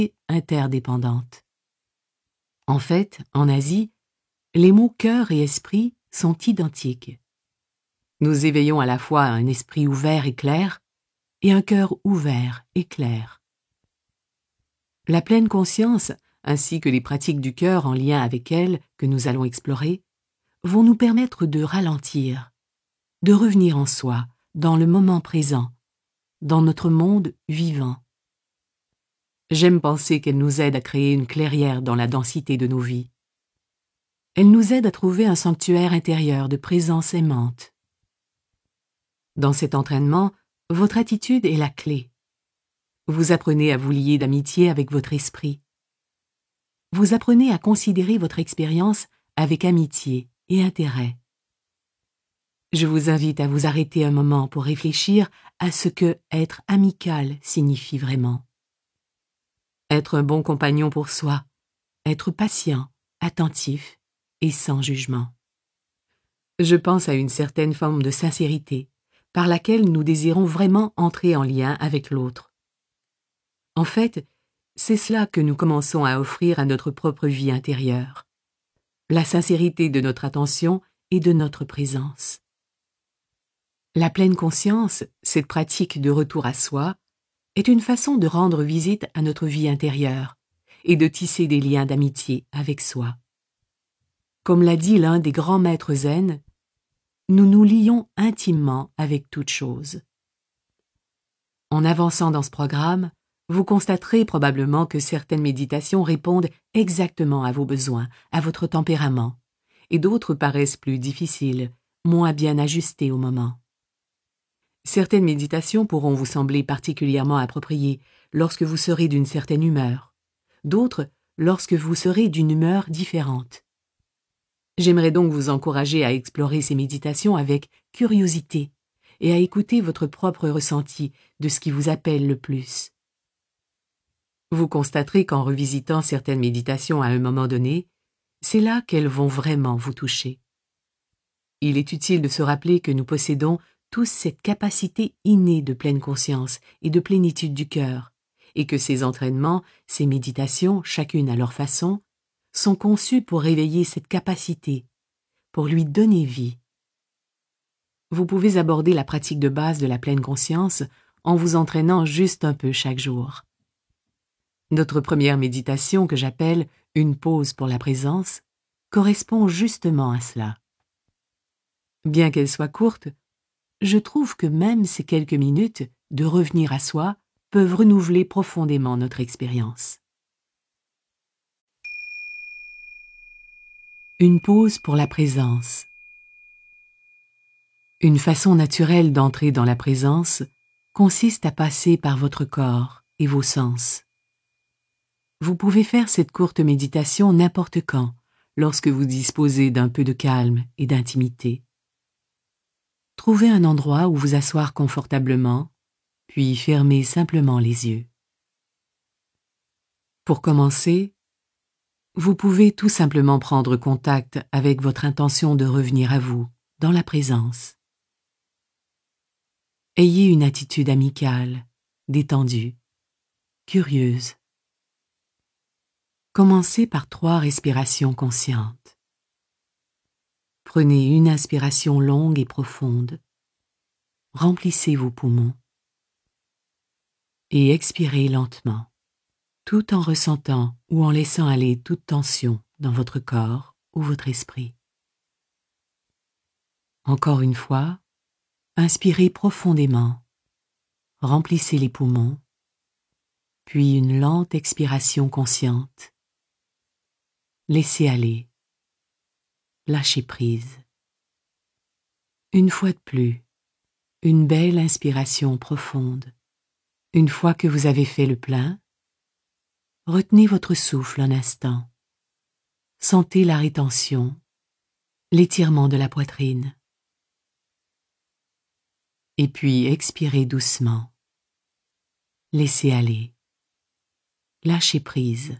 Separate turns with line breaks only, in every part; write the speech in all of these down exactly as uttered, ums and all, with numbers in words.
interdépendantes. En fait, en Asie, les mots cœur et esprit sont identiques. Nous éveillons à la fois un esprit ouvert et clair et un cœur ouvert et clair. La pleine conscience, ainsi que les pratiques du cœur en lien avec elle que nous allons explorer, vont nous permettre de ralentir, de revenir en soi, dans le moment présent, dans notre monde vivant. J'aime penser qu'elle nous aide à créer une clairière dans la densité de nos vies. Elle nous aide à trouver un sanctuaire intérieur de présence aimante. Dans cet entraînement, votre attitude est la clé. Vous apprenez à vous lier d'amitié avec votre esprit. Vous apprenez à considérer votre expérience avec amitié et intérêt. Je vous invite à vous arrêter un moment pour réfléchir à ce que être amical signifie vraiment. Être un bon compagnon pour soi, être patient, attentif et sans jugement. Je pense à une certaine forme de sincérité, par laquelle nous désirons vraiment entrer en lien avec l'autre. En fait, c'est cela que nous commençons à offrir à notre propre vie intérieure. La sincérité de notre attention et de notre présence. La pleine conscience, cette pratique de retour à soi, est une façon de rendre visite à notre vie intérieure et de tisser des liens d'amitié avec soi. Comme l'a dit l'un des grands maîtres zen, nous nous lions intimement avec toute chose. En avançant dans ce programme, vous constaterez probablement que certaines méditations répondent exactement à vos besoins, à votre tempérament, et d'autres paraissent plus difficiles, moins bien ajustées au moment. Certaines méditations pourront vous sembler particulièrement appropriées lorsque vous serez d'une certaine humeur, d'autres lorsque vous serez d'une humeur différente. J'aimerais donc vous encourager à explorer ces méditations avec curiosité et à écouter votre propre ressenti de ce qui vous appelle le plus. Vous constaterez qu'en revisitant certaines méditations à un moment donné, c'est là qu'elles vont vraiment vous toucher. Il est utile de se rappeler que nous possédons tous cette capacité innée de pleine conscience et de plénitude du cœur, et que ces entraînements, ces méditations, chacune à leur façon, sont conçus pour réveiller cette capacité, pour lui donner vie. Vous pouvez aborder la pratique de base de la pleine conscience en vous entraînant juste un peu chaque jour. Notre première méditation, que j'appelle « une pause pour la présence », correspond justement à cela. Bien qu'elle soit courte, je trouve que même ces quelques minutes de revenir à soi peuvent renouveler profondément notre expérience. Une pause pour la présence. Une façon naturelle d'entrer dans la présence consiste à passer par votre corps et vos sens. Vous pouvez faire cette courte méditation n'importe quand, lorsque vous disposez d'un peu de calme et d'intimité. Trouvez un endroit où vous asseoir confortablement, puis fermez simplement les yeux. Pour commencer, vous pouvez tout simplement prendre contact avec votre intention de revenir à vous, dans la présence. Ayez une attitude amicale, détendue, curieuse. Commencez par trois respirations conscientes. Prenez une inspiration longue et profonde. Remplissez vos poumons. Et expirez lentement, tout en ressentant ou en laissant aller toute tension dans votre corps ou votre esprit. Encore une fois, inspirez profondément. Remplissez les poumons, puis une lente expiration consciente. Laissez aller. Lâchez prise. Une fois de plus, une belle inspiration profonde. Une fois que vous avez fait le plein, retenez votre souffle un instant. Sentez la rétention, l'étirement de la poitrine. Et puis expirez doucement. Laissez aller. Lâchez prise.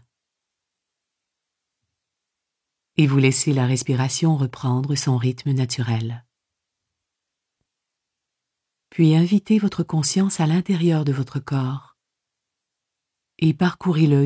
Et vous laissez la respiration reprendre son rythme naturel. Puis invitez votre conscience à l'intérieur de votre corps et parcourez-le